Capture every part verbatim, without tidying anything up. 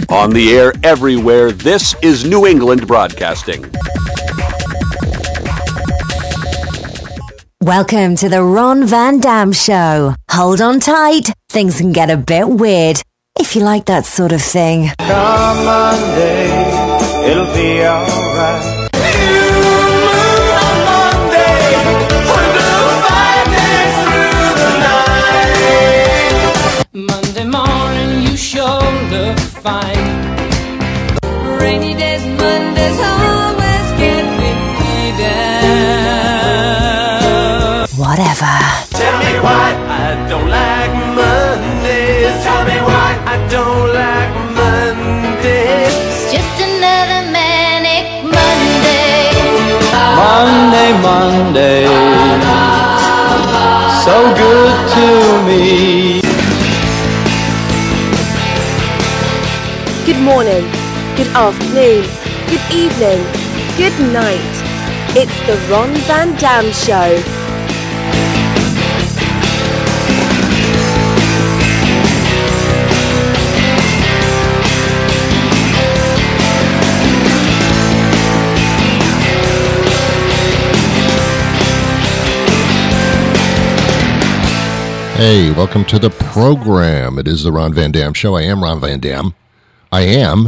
On the air everywhere, this is New England Broadcasting. Welcome to the Ron Van Dam Show. Hold on tight. Things can get a bit weird, if you like that sort of thing. Come Monday, it'll be alright. Monday morning, you sure look fine. Rainy days and Mondays always get me down. Whatever. Tell me why I don't like Mondays. Tell me why I don't like Mondays. It's just another manic Monday. Monday, Monday, so good to me. Good morning, good afternoon, good evening, good night. It's the Ron Van Dam Show. Hey, welcome to the program. It is the Ron Van Dam Show. I am Ron Van Dam. I am.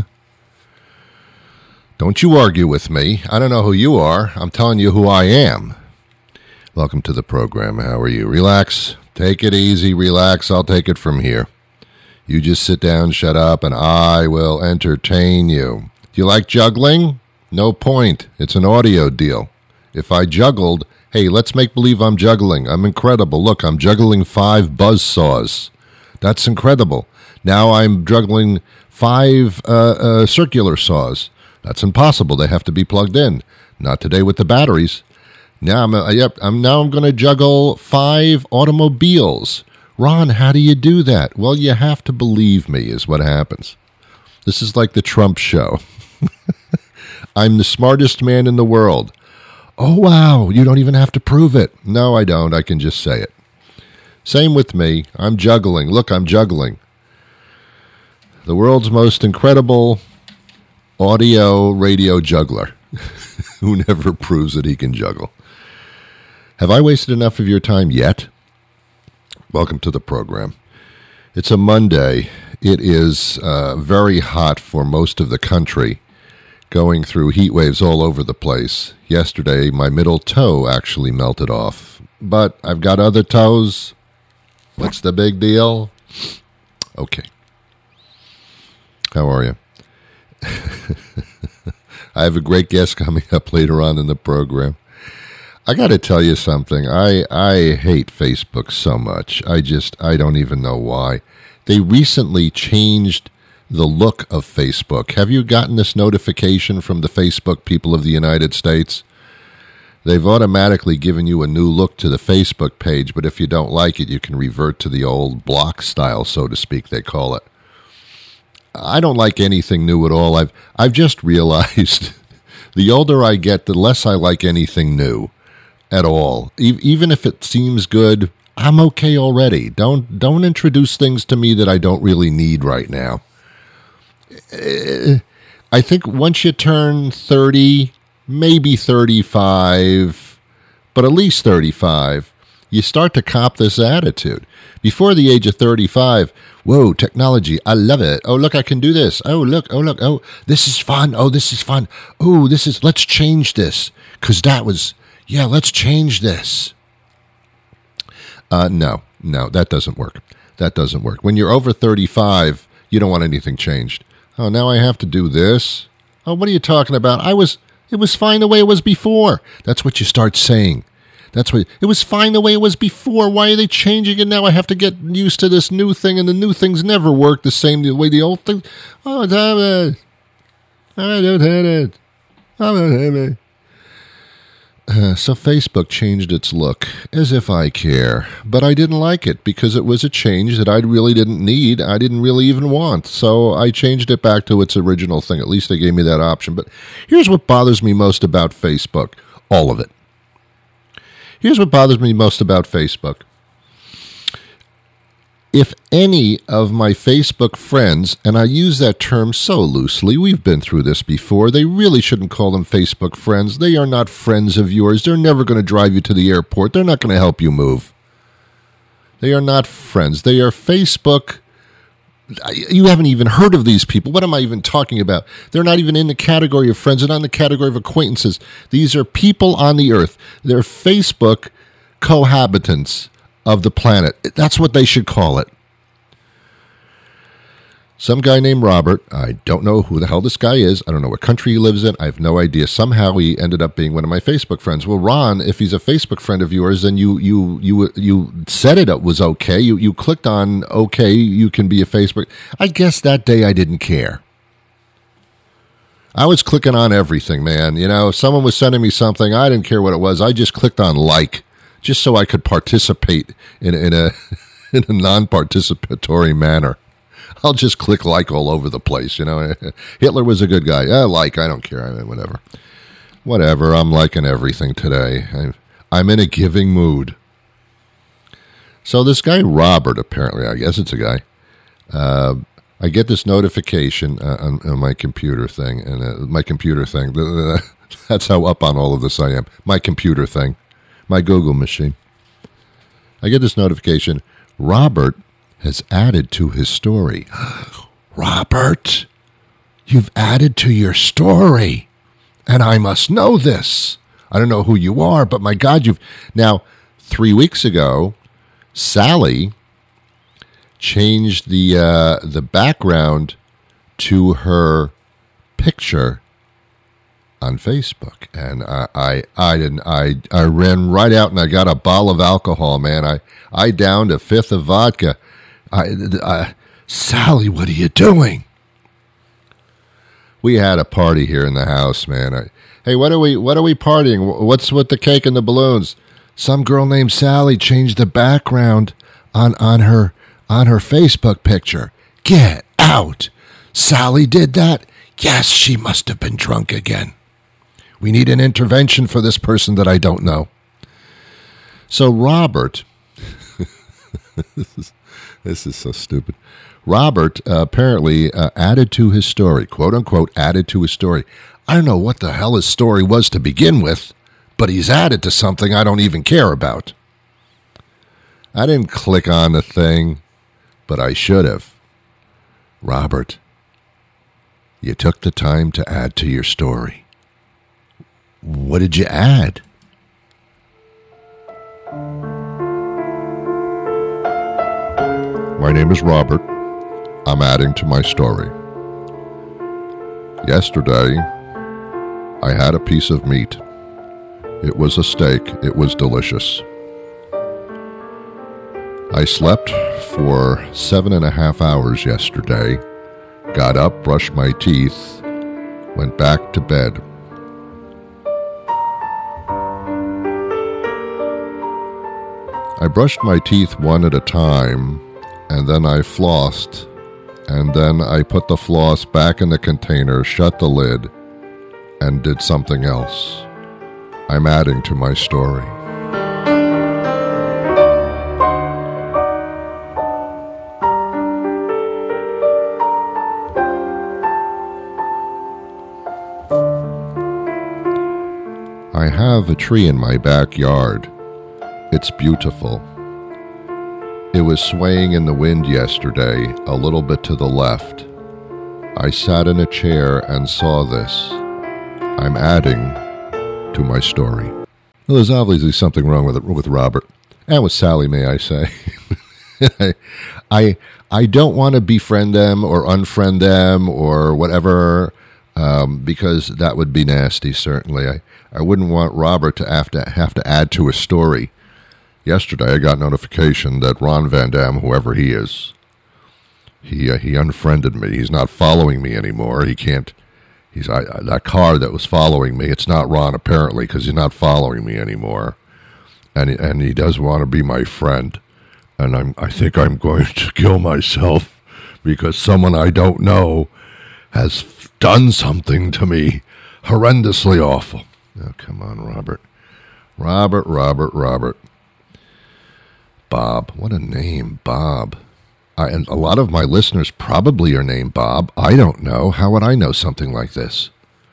Don't you argue with me. I don't know who you are. I'm telling you who I am. Welcome to the program. How are you? Relax. Take it easy. Relax. I'll take it from here. You just sit down, shut up, and I will entertain you. Do you like juggling? No point. It's an audio deal. If I juggled, hey, let's make believe I'm juggling. I'm incredible. Look, I'm juggling five buzz saws. That's incredible. Now I'm juggling five uh, uh, circular saws. That's impossible. They have to be plugged in. Not today with the batteries. Now I'm uh, yep. I'm now I'm going to juggle five automobiles. Ron, how do you do that? Well, you have to believe me is what happens. This is like the Trump show. I'm the smartest man in the world. Oh, wow. You don't even have to prove it. No, I don't. I can just say it. Same with me. I'm juggling. Look, I'm juggling. The world's most incredible audio radio juggler who never proves that he can juggle. Have I wasted enough of your time yet? Welcome to the program. It's a Monday. It is uh, very hot for most of the country, going through heat waves all over the place. Yesterday, my middle toe actually melted off, but I've got other toes. What's the big deal? Okay. How are you? I have a great guest coming up later on in the program. I got to tell you something. I, I hate Facebook so much. I just, I don't even know why. They recently changed the look of Facebook. Have you gotten this notification from the Facebook people of the United States? They've automatically given you a new look to the Facebook page, but if you don't like it, you can revert to the old block style, so to speak, they call it. I don't like anything new at all. I've I've just realized the older I get, the less I like anything new at all. E- even if it seems good, I'm okay already. Don't don't introduce things to me that I don't really need right now. I think once you turn thirty, maybe thirty-five, but at least thirty-five, you start to cop this attitude. Before the age of thirty-five, whoa, technology, I love it. Oh, look, I can do this. Oh, look, oh, look, oh, this is fun. Oh, this is fun. Oh, this is, let's change this. Because that was, yeah, let's change this. Uh, no, no, that doesn't work. That doesn't work. When you're over thirty-five, you don't want anything changed. Oh, now I have to do this? Oh, what are you talking about? I was, it was fine the way it was before. That's what you start saying. That's what, it was fine the way it was before. Why are they changing it now? I have to get used to this new thing, and the new things never work the same the way the old thing. Oh, damn it. I don't have it. I don't have it. Uh, so Facebook changed its look, as if I care. But I didn't like it because it was a change that I really didn't need. I didn't really even want. So I changed it back to its original thing. At least they gave me that option. But here's what bothers me most about Facebook. All of it. Here's what bothers me most about Facebook. if any of my Facebook friends, and I use that term so loosely, we've been through this before, they really shouldn't call them Facebook friends. They are not friends of yours. They're never going to drive you to the airport. They're not going to help you move. They are not friends. They are Facebook. You haven't even heard of these people. What am I even talking about? They're not even in the category of friends. They're not in the category of acquaintances. These are people on the earth. They're Facebook cohabitants of the planet. That's what they should call it. Some guy named Robert, I don't know who the hell this guy is. I don't know what country he lives in. I have no idea. Somehow he ended up being one of my Facebook friends. Well, Ron, if he's a Facebook friend of yours, then you you you you said it was okay. You you clicked on okay, you can be a Facebook. I guess that day I didn't care. I was clicking on everything, man. You know, if someone was sending me something, I didn't care what it was. I just clicked on like, just so I could participate in, in a in a non-participatory manner. I'll just click like all over the place, you know. Hitler was a good guy. Yeah, like, I don't care. I mean, whatever. Whatever. I'm liking everything today. I'm, I'm in a giving mood. So this guy, Robert, apparently, I guess it's a guy, uh, I get this notification uh, on, on my computer thing, and uh, my computer thing, that's how up on all of this I am. My computer thing, my Google machine. I get this notification, Robert has added to his story. Robert, you've added to your story, and I must know this. I don't know who you are, but my God, you've... Now, three weeks ago, Sally changed the uh, the background to her picture on Facebook, and I, I I didn't I I ran right out and I got a bottle of alcohol, man. I I downed a fifth of vodka. I, I, Sally, what are you doing? We had a party here in the house, man. I, hey, what are we? What are we partying? What's with the cake and the balloons? Some girl named Sally changed the background on on her on her Facebook picture. Get out! Sally did that? Yes, she must have been drunk again. We need an intervention for this person that I don't know. So Robert. this is This is so stupid. Robert uh, apparently uh, added to his story, quote unquote, added to his story. I don't know what the hell his story was to begin with, but he's added to something I don't even care about. I didn't click on the thing, but I should have. Robert, you took the time to add to your story. What did you add? My name is Robert. I'm adding to my story. Yesterday, I had a piece of meat. It was a steak. It was delicious. I slept for seven and a half hours yesterday, got up, brushed my teeth, went back to bed. I brushed my teeth one at a time, and then I flossed, and then I put the floss back in the container, shut the lid, and did something else. I'm adding to my story. I have a tree in my backyard. It's beautiful. It was swaying in the wind yesterday, a little bit to the left. I sat in a chair and saw this. I'm adding to my story. Well, there's obviously something wrong with it, with Robert. And with Sally, may I say. I, I I don't want to befriend them or unfriend them or whatever, um, because that would be nasty, certainly. I, I wouldn't want Robert to have to have to add to his story. Yesterday, I got notification that Ron Van Dam, whoever he is, he uh, he unfriended me. He's not following me anymore. He can't. He's I, that car that was following me. It's not Ron apparently because he's not following me anymore, and he, and he does want to be my friend. And I'm I think I'm going to kill myself because someone I don't know has done something to me horrendously awful. Oh, come on, Robert, Robert, Robert, Robert. Bob. What a name, Bob. I, and a lot of my listeners probably are named Bob. I don't know. How would I know something like this?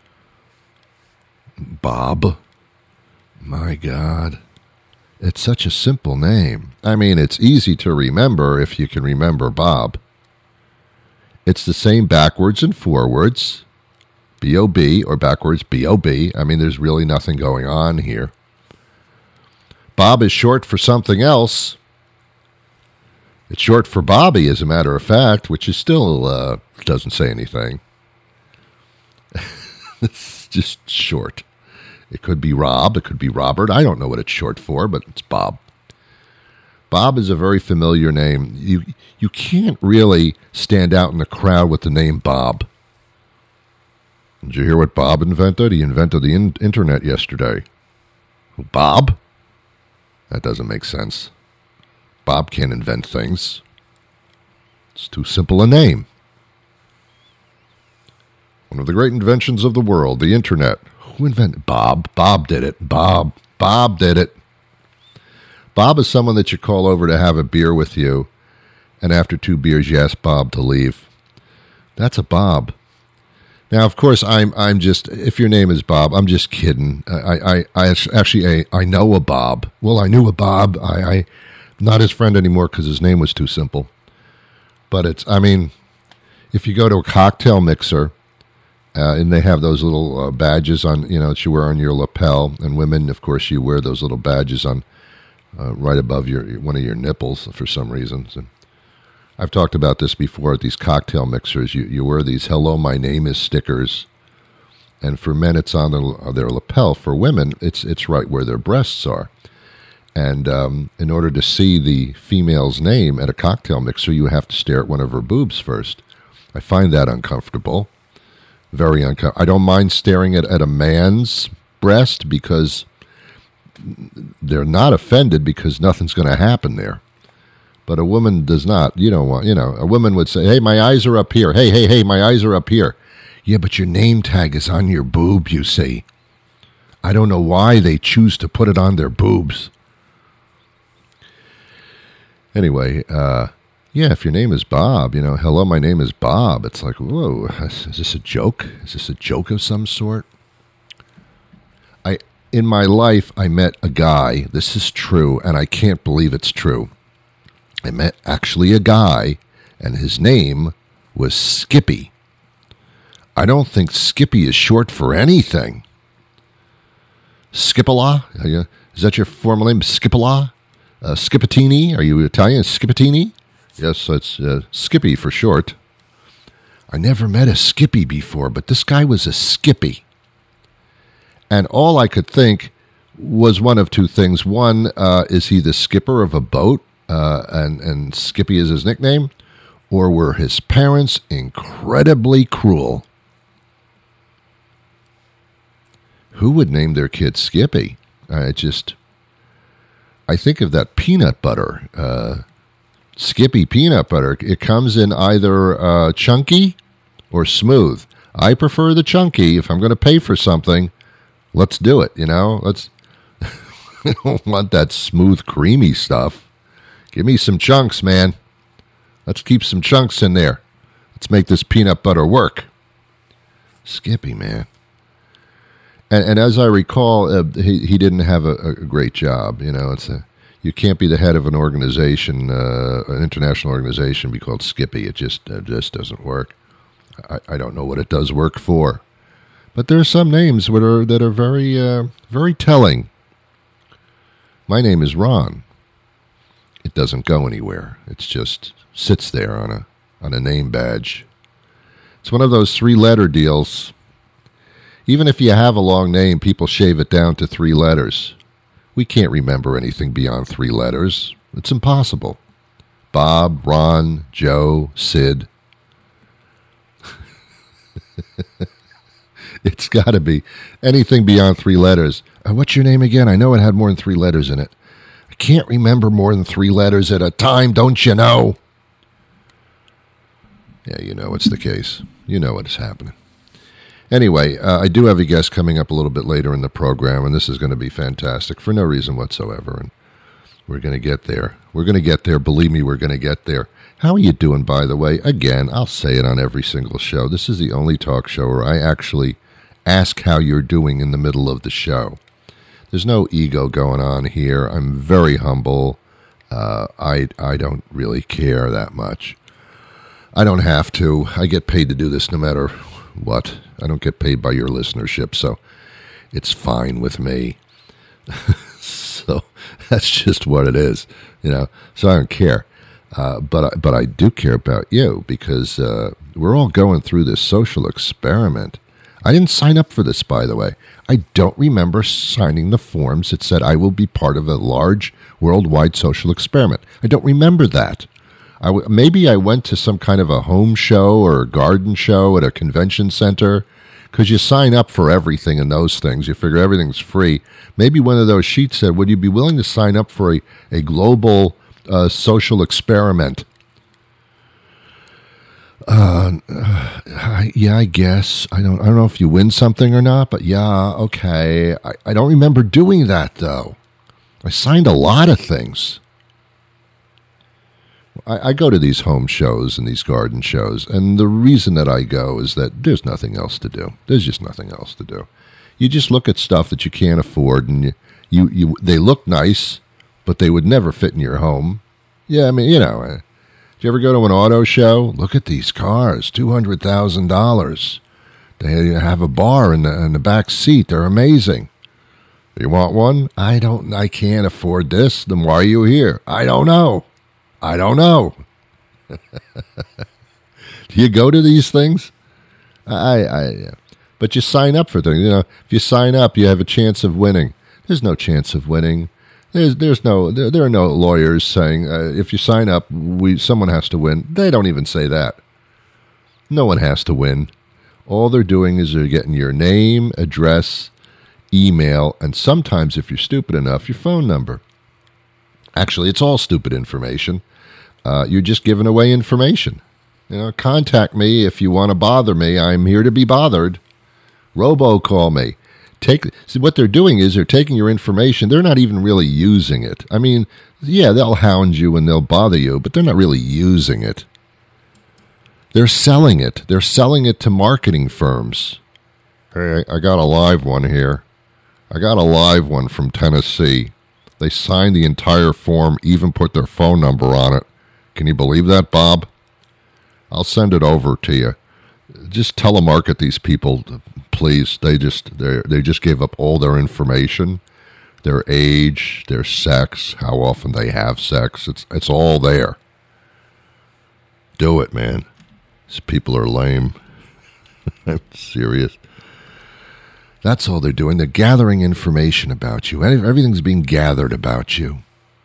Bob. My God. It's such a simple name. I mean, it's easy to remember if you can remember Bob. It's the same backwards and forwards. B O B or backwards B O B. I mean, there's really nothing going on here. Bob is short for something else. It's short for Bobby, as a matter of fact, which is still uh, doesn't say anything. It's just short. It could be Rob. It could be Robert. I don't know what it's short for, but it's Bob. Bob is a very familiar name. You you can't really stand out in the crowd with the name Bob. Did you hear what Bob invented? He invented the in- internet yesterday. Bob? That doesn't make sense. Bob can't invent things. It's too simple a name. One of the great inventions of the world, the internet. Who invented Bob? Bob did it. Bob. Bob did it. Bob is someone that you call over to have a beer with you, and after two beers you ask Bob to leave. That's a Bob. Now, of course, I'm I'm just, if your name is Bob, I'm just kidding. I I, I actually, I, I know a Bob. Well, I knew a Bob. I, I not his friend anymore because his name was too simple. But it's, I mean, if you go to a cocktail mixer, uh, and they have those little uh, badges on, you know, that you wear on your lapel, and women, of course, you wear those little badges on uh, right above your one of your nipples for some reasons. And I've talked about this before at these cocktail mixers. You you wear these "Hello, my name is" stickers, and for men it's on their, their lapel. For women, it's it's right where their breasts are. And um, in order to see the female's name at a cocktail mixer, you have to stare at one of her boobs first. I find that uncomfortable, very uncomfortable. I don't mind staring at, at a man's breast because they're not offended because nothing's going to happen there. But a woman does not. You don't want, you know, a woman would say, hey, my eyes are up here. Hey, hey, hey, my eyes are up here. Yeah, but your name tag is on your boob, you see. I don't know why they choose to put it on their boobs. Anyway, uh, yeah, if your name is Bob, you know, hello, my name is Bob. It's like, whoa, is this a joke? Is this a joke of some sort? I, in my life, I met a guy, this is true, and I can't believe it's true. I met actually a guy, and his name was Skippy. I don't think Skippy is short for anything. Skipala? Is that your formal name, Skipala? Uh, Skipatini? Are you Italian? Skipatini? Yes, it's uh, Skippy for short. I never met a Skippy before, but this guy was a Skippy. And all I could think was one of two things. One, uh, is he the skipper of a boat? Uh, and, and Skippy is his nickname, or were his parents incredibly cruel? Who would name their kid Skippy? I just, I think of that peanut butter, uh, Skippy peanut butter. It comes in either uh, chunky or smooth. I prefer the chunky. If I'm going to pay for something, let's do it, you know? Let's. I don't want that smooth, creamy stuff. Give me some chunks, man. Let's keep some chunks in there. Let's make this peanut butter work. Skippy, man. And, and as I recall, uh, he, he didn't have a, a great job. You know, it's a, you can't be the head of an organization, uh, an international organization, be called Skippy. It just, uh, just doesn't work. I, I don't know what it does work for. But there are some names that are, that are very, uh, very telling. My name is Ron. It doesn't go anywhere. It just sits there on a on a name badge. It's one of those three-letter deals. Even if you have a long name, people shave it down to three letters. We can't remember anything beyond three letters. It's impossible. Bob, Ron, Joe, Sid. It's got to be anything beyond three letters. Uh, what's your name again? I know it had more than three letters in it. I can't remember more than three letters at a time, don't you know? Yeah, you know it's the case. You know what is happening. Anyway, uh, I do have a guest coming up a little bit later in the program, and this is going to be fantastic for no reason whatsoever, and we're going to get there. We're going to get there. Believe me, we're going to get there. How are you doing, by the way? Again, I'll say it on every single show. This is the only talk show where I actually ask how you're doing in the middle of the show. There's no ego going on here. I'm very humble. Uh, I, I don't really care that much. I don't have to. I get paid to do this no matter what. I don't get paid by your listenership, so it's fine with me. So that's just what it is, you know. So I don't care. Uh, but, I, but I do care about you because uh, we're all going through this social experiment. I didn't sign up for this, by the way. I don't remember signing the forms that said I will be part of a large worldwide social experiment. I don't remember that. I w- maybe I went to some kind of a home show or a garden show at a convention center because you sign up for everything in those things. You figure everything's free. Maybe one of those sheets said, would you be willing to sign up for a, a global uh, social experiment? Uh, uh, yeah, I guess. I don't I don't know if you win something or not, but yeah, okay. I, I don't remember doing that, though. I signed a lot of things. I, I go to these home shows and these garden shows, and the reason that I go is that there's nothing else to do. There's just nothing else to do. You just look at stuff that you can't afford, and you, you, you they look nice, but they would never fit in your home. Yeah, I mean, you know, uh, did you ever go to an auto show? Look at these cars, two hundred thousand dollars. They have a bar in the, in the back seat. They're amazing. You want one? I don't, I can't afford this. Then why are you here? I don't know. I don't know. Do you go to these things? I, I, but you sign up for things. You know, if you sign up, you have a chance of winning. There's no chance of winning. There's, there's no, there, there are no lawyers saying uh, if you sign up, we, someone has to win. They don't even say that. No one has to win. All they're doing is they're getting your name, address, email, and sometimes, if you're stupid enough, your phone number. Actually, it's all stupid information. Uh, you're just giving away information. You know, contact me if you want to bother me. I'm here to be bothered. Robocall me. Take see what they're doing is they're taking your information. They're not even really using it. I mean, yeah, they'll hound you and they'll bother you, but they're not really using it. They're selling it. They're selling it to marketing firms. Hey, I got a live one here. I got a live one from Tennessee. They signed the entire form, even put their phone number on it. Can you believe that, Bob? I'll send it over to you. Just telemarket these people, please. They just they they just gave up all their information, their age, their sex, how often they have sex. It's it's all there. Do it, man. These people are lame. I'm serious. That's all they're doing. They're gathering information about you. Everything's being gathered about you.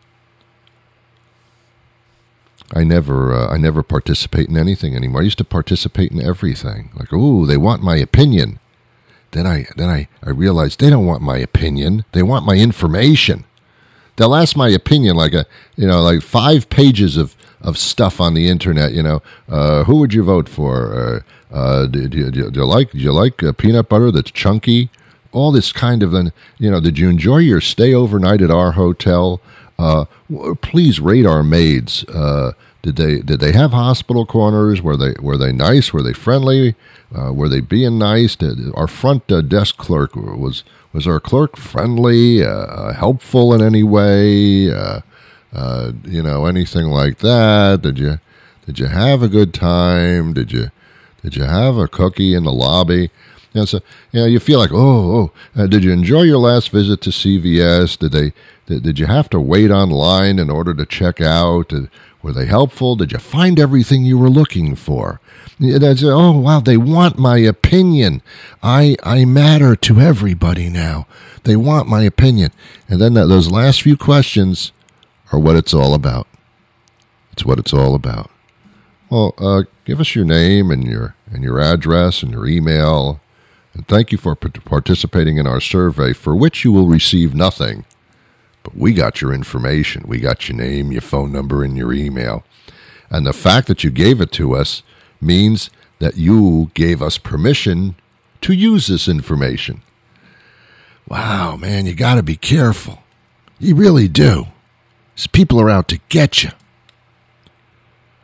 I never, uh, I never participate in anything anymore. I used to participate in everything. Like, ooh, they want my opinion. Then I, then I, I realized they don't want my opinion. They want my information. They'll ask my opinion, like a, you know, like five pages of, of stuff on the internet. You know, uh, who would you vote for? Uh, uh, do, do, do, do you like, do you like uh, peanut butter that's chunky? All this kind of, you know, did you enjoy your stay overnight at our hotel? Uh, please rate our maids. Uh, did they did they have hospital corners? Were they were they nice? Were they friendly? Uh, were they being nice? Did, our front uh, desk clerk was was our clerk friendly, uh, helpful in any way? Uh, uh, you know, anything like that? Did you did you have a good time? Did you did you have a cookie in the lobby? You know, so, you know, you feel like, oh, oh uh, did you enjoy your last visit to C V S? Did they, did, did you have to wait online in order to check out? Did, were they helpful? Did you find everything you were looking for? That's, oh, wow, they want my opinion. I, I matter to everybody now. They want my opinion. And then that, those last few questions are what it's all about. It's what it's all about. Well, uh, give us your name and your and your address and your email. And thank you for participating in our survey, for which you will receive nothing. But we got your information. We got your name, your phone number, and your email. And the fact that you gave it to us means that you gave us permission to use this information. Wow, man, you got to be careful. You really do. These people are out to get you.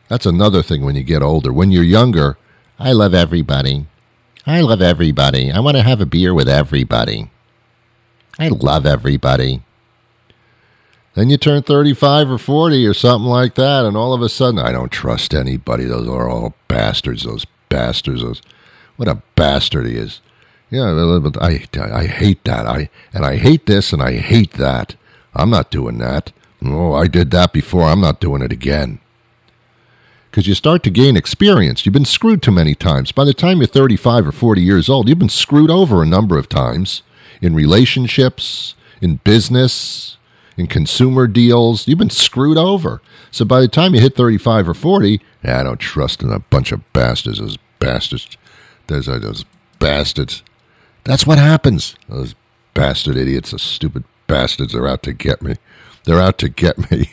That's another thing when you get older. When you're younger, I love everybody. I love everybody. I want to have a beer with everybody. I love everybody. Then you turn thirty-five or forty or something like that, and all of a sudden, I don't trust anybody. Those are all bastards, those bastards. Those, what a bastard he is. Yeah, I, I hate that. I And I hate this, and I hate that. I'm not doing that. Oh, I did that before. I'm not doing it again. Because you start to gain experience. You've been screwed too many times. By the time you're thirty-five or forty years old, you've been screwed over a number of times in relationships, in business, in consumer deals. You've been screwed over. So by the time you hit thirty-five or forty, I don't trust in a bunch of bastards. Those bastards. Those are those bastards. That's what happens. Those bastard idiots, those stupid bastards are out to get me. They're out to get me.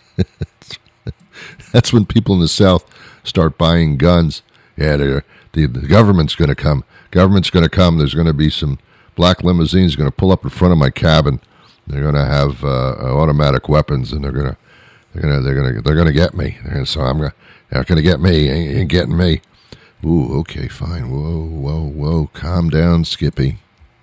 That's when people in the South start buying guns. Yeah, the, the government's going to come. Government's going to come. There's going to be some black limousines going to pull up in front of my cabin. They're going to have uh, automatic weapons, and they're going to they're going to they're going to they're going to get me. And so I'm going they're not going to get me. Ain't, ain't getting me. Ooh, okay, fine. Whoa, whoa, whoa. Calm down, Skippy.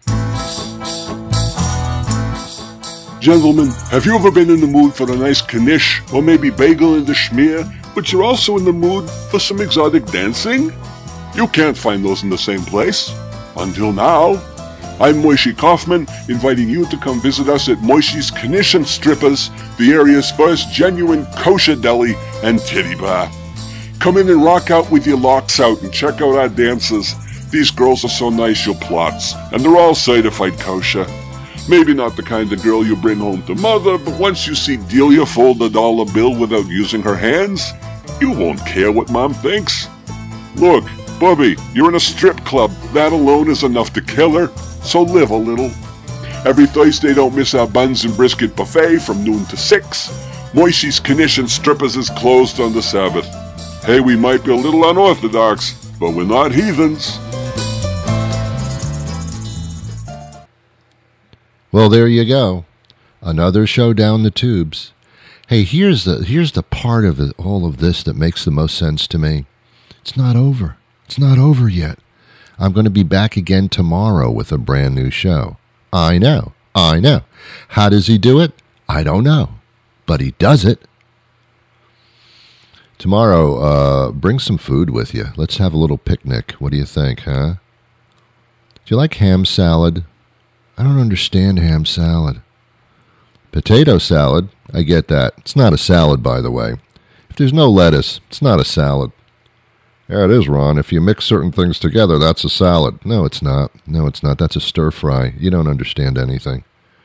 Gentlemen, have you ever been in the mood for a nice knish or maybe bagel in the schmear, but you're also in the mood for some exotic dancing? You can't find those in the same place. Until now. I'm Moishi Kaufman, inviting you to come visit us at Moishi's Knish and Strippers, the area's first genuine kosher deli and titty bar. Come in and rock out with your locks out and check out our dancers. These girls are so nice you'll plots, and they're all certified kosher. Maybe not the kind of girl you bring home to mother, but once you see Delia fold a dollar bill without using her hands, you won't care what mom thinks. Look, Bubby, you're in a strip club. That alone is enough to kill her, so live a little. Every Thursday, don't miss our buns and brisket buffet from noon to six. Moishi's Knish and Strippers is closed on the Sabbath. Hey, we might be a little unorthodox, but we're not heathens. Well, there you go. Another show down the tubes. Hey, here's the here's the part of it, all of this that makes the most sense to me. It's not over. It's not over yet. I'm going to be back again tomorrow with a brand new show. I know. I know. How does he do it? I don't know. But he does it. Tomorrow, uh, bring some food with you. Let's have a little picnic. What do you think, huh? Do you like ham salad? I don't understand ham salad. Potato salad, I get that. It's not a salad, by the way. If there's no lettuce, it's not a salad. Yeah, it is, Ron. If you mix certain things together, that's a salad. No, it's not. No, it's not. That's a stir fry. You don't understand anything.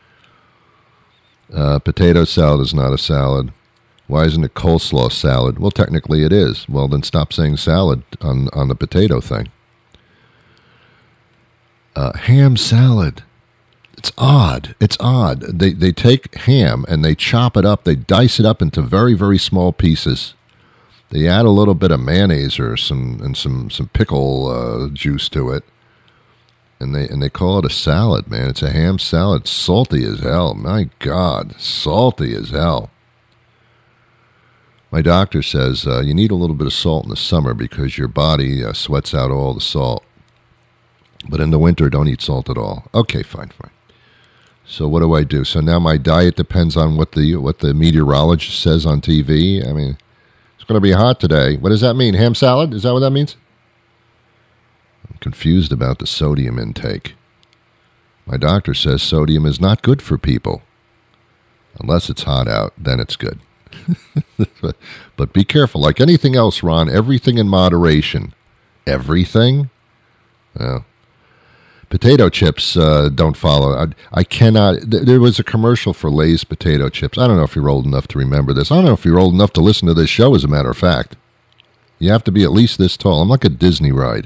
Uh, potato salad is not a salad. Why isn't it coleslaw salad? Well, technically it is. Well, then stop saying salad on, on the potato thing. Uh, ham salad. It's odd. It's odd. They they take ham and they chop it up. They dice it up into very, very small pieces. They add a little bit of mayonnaise or some and some some pickle uh, juice to it, and they and they call it a salad. Man, it's a ham salad. Salty as hell. My God, salty as hell. My doctor says uh, you need a little bit of salt in the summer because your body uh, sweats out all the salt. But in the winter, don't eat salt at all. Okay, fine, fine. So what do I do? So now my diet depends on what the what the meteorologist says on T V. I mean, it's going to be hot today. What does that mean? Ham salad? Is that what that means? I'm confused about the sodium intake. My doctor says sodium is not good for people. Unless it's hot out, then it's good. but, but be careful. Like anything else, Ron, everything in moderation. Everything? Well, potato chips uh, don't follow. I, I cannot. Th- there was a commercial for Lay's potato chips. I don't know if you're old enough to remember this. I don't know if you're old enough to listen to this show, as a matter of fact. You have to be at least this tall. I'm like a Disney ride.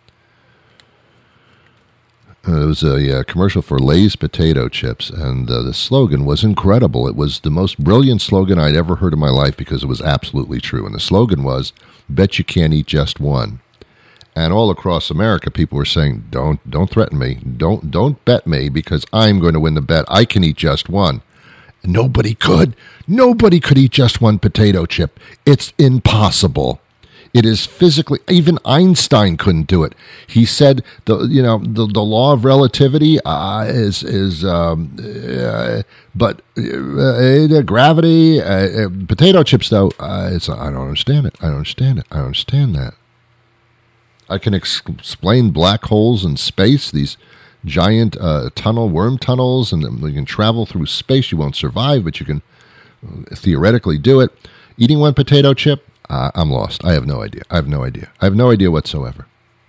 Uh, there was a uh, commercial for Lay's potato chips, and uh, the slogan was incredible. It was the most brilliant slogan I'd ever heard in my life because it was absolutely true. And the slogan was, "Bet you can't eat just one." And all across America, people were saying, don't don't threaten me. Don't don't bet me because I'm going to win the bet. I can eat just one. Nobody could. Nobody could eat just one potato chip. It's impossible. It is physically, even Einstein couldn't do it. He said the you know the, the law of relativity uh, is is um, uh, but uh, gravity uh, uh, potato chips though uh, it's I don't understand it. I don't understand it. I don't understand that. I can ex- explain black holes in space. These giant uh, tunnel worm tunnels, and you can travel through space. You won't survive, but you can theoretically do it. Eating one potato chip. Uh, I'm lost. I have no idea. I have no idea. I have no idea whatsoever.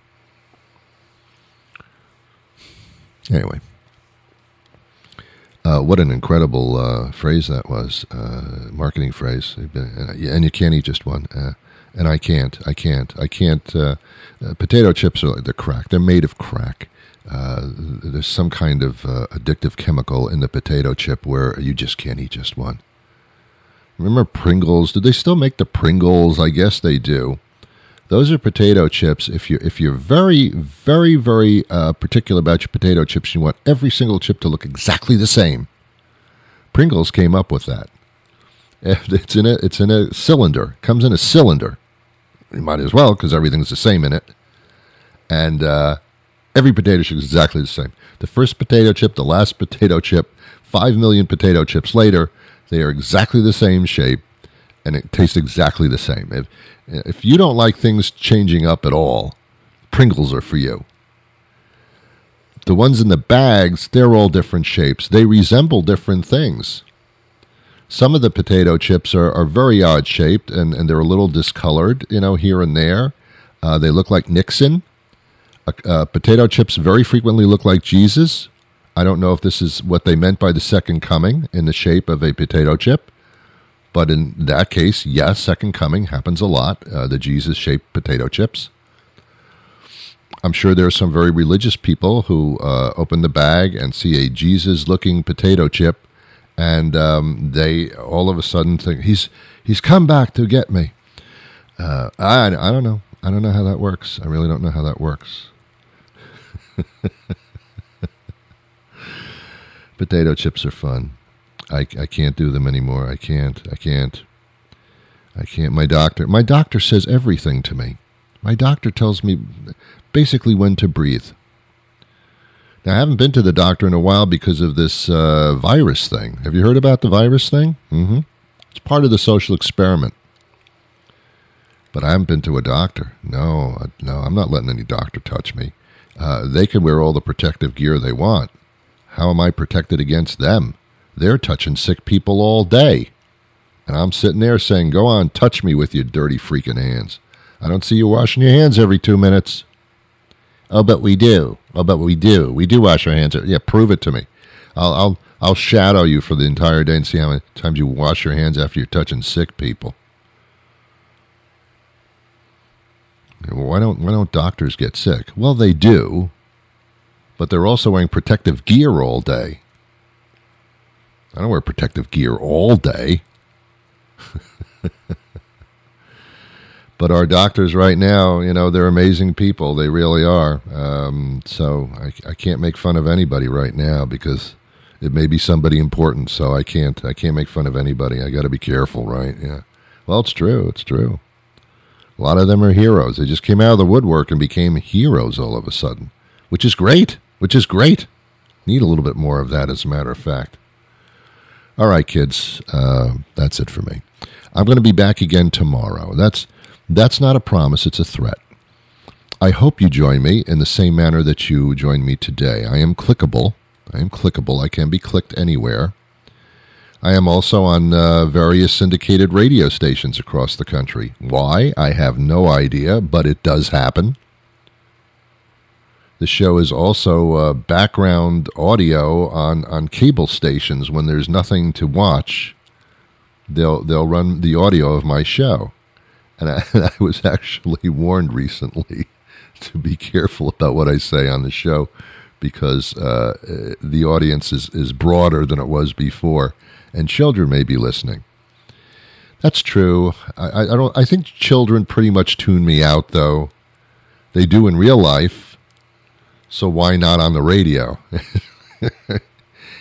Anyway. Uh, what an incredible uh, phrase that was. Uh, marketing phrase. And you can't eat just one. Uh, and I can't. I can't. I can't. Uh, uh, potato chips are like they're crack. They're made of crack. Uh, there's some kind of uh, addictive chemical in the potato chip where you just can't eat just one. Remember Pringles? Do they still make the Pringles? I guess they do. Those are potato chips. If you're, if you're very, very, very uh, particular about your potato chips, you want every single chip to look exactly the same. Pringles came up with that. It's in a, it's in a cylinder. It comes in a cylinder. You might as well because everything's the same in it. And uh, every potato chip is exactly the same. The first potato chip, the last potato chip, five million potato chips later, they are exactly the same shape, and it tastes exactly the same. If if you don't like things changing up at all, Pringles are for you. The ones in the bags, they're all different shapes. They resemble different things. Some of the potato chips are, are very odd shaped, and, and they're a little discolored, you know, here and there. Uh, they look like Nixon. Uh, uh, potato chips very frequently look like Jesus. I don't know if this is what they meant by the second coming in the shape of a potato chip, but in that case, yes, second coming happens a lot, uh, the Jesus-shaped potato chips. I'm sure there are some very religious people who uh, open the bag and see a Jesus-looking potato chip, and um, they all of a sudden think, he's he's come back to get me. Uh, I, I don't know. I don't know how that works. I really don't know how that works. Potato chips are fun. I, I can't do them anymore. I can't. I can't. I can't. My doctor, my doctor says everything to me. My doctor tells me basically when to breathe. Now, I haven't been to the doctor in a while because of this uh, virus thing. Have you heard about the virus thing? Mm-hmm. It's part of the social experiment. But I haven't been to a doctor. No, no, I'm not letting any doctor touch me. Uh, they can wear all the protective gear they want. How am I protected against them? They're touching sick people all day. And I'm sitting there saying, go on, touch me with your dirty freaking hands. I don't see you washing your hands every two minutes. Oh, but we do. Oh, but we do. We do wash our hands. Yeah, prove it to me. I'll I'll I'll shadow you for the entire day and see how many times you wash your hands after you're touching sick people. Well, why don't why don't doctors get sick? Well, they do. But they're also wearing protective gear all day. I don't wear protective gear all day. But our doctors right now, you know, they're amazing people. They really are. Um, so I, I can't make fun of anybody right now because it may be somebody important. So I can't I can't make fun of anybody. I got to be careful, right? Yeah. Well, it's true. It's true. A lot of them are heroes. They just came out of the woodwork and became heroes all of a sudden, which is great. Which is great. Need a little bit more of that, as a matter of fact. All right, kids. Uh, that's it for me. I'm going to be back again tomorrow. That's that's not a promise. It's a threat. I hope you join me in the same manner that you joined me today. I am clickable. I am clickable. I can be clicked anywhere. I am also on uh, various syndicated radio stations across the country. Why? I have no idea, but it does happen. The show is also uh, background audio on, on cable stations when there's nothing to watch. They'll they'll run the audio of my show, and I, and I was actually warned recently to be careful about what I say on the show because uh, the audience is, is broader than it was before, and children may be listening. That's true. I, I don't. I think children pretty much tune me out, though. They do in real life. So why not on the radio?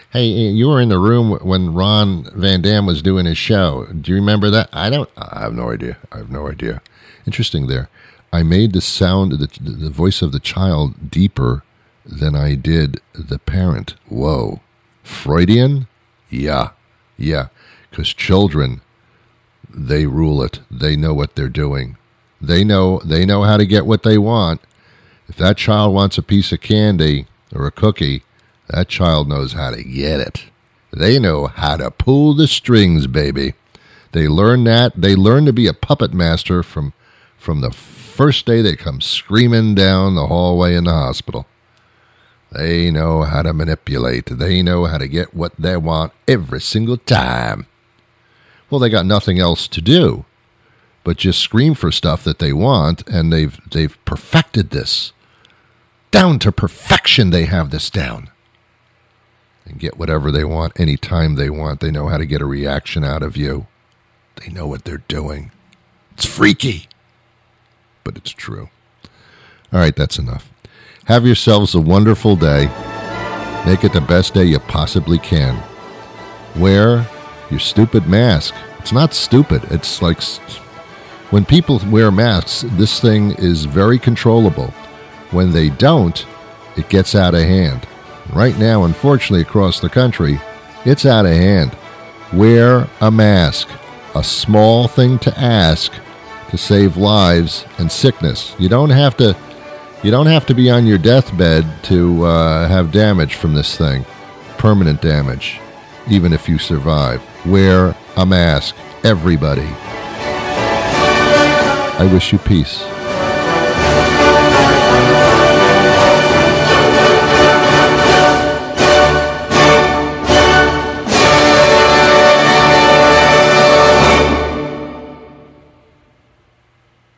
Hey, you were in the room when Ron Van Dam was doing his show. Do you remember that? I don't. I have no idea. I have no idea. Interesting there. I made the sound, the, the voice of the child deeper than I did the parent. Whoa. Freudian? Yeah. Yeah. Because children, they rule it. They know what they're doing. They know, they know how to get what they want. If that child wants a piece of candy or a cookie, that child knows how to get it. They know how to pull the strings, baby. They learn that. They learn to be a puppet master from, from the first day they come screaming down the hallway in the hospital. They know how to manipulate. They know how to get what they want every single time. Well, they got nothing else to do but just scream for stuff that they want, and they've they've perfected this. Down to perfection, they have this down. And get whatever they want anytime they want. They know how to get a reaction out of you. They know what they're doing. It's freaky, but it's true. All right, that's enough. Have yourselves a wonderful day. Make it the best day you possibly can. Wear your stupid mask. It's not stupid. It's like when people wear masks, this thing is very controllable. When they don't, it gets out of hand. Right now, unfortunately, across the country, it's out of hand. Wear a mask. A small thing to ask to save lives and sickness. You don't have to you don't have to be on your deathbed to uh, have damage from this thing. Permanent damage, even if you survive. Wear a mask, everybody. I wish you peace.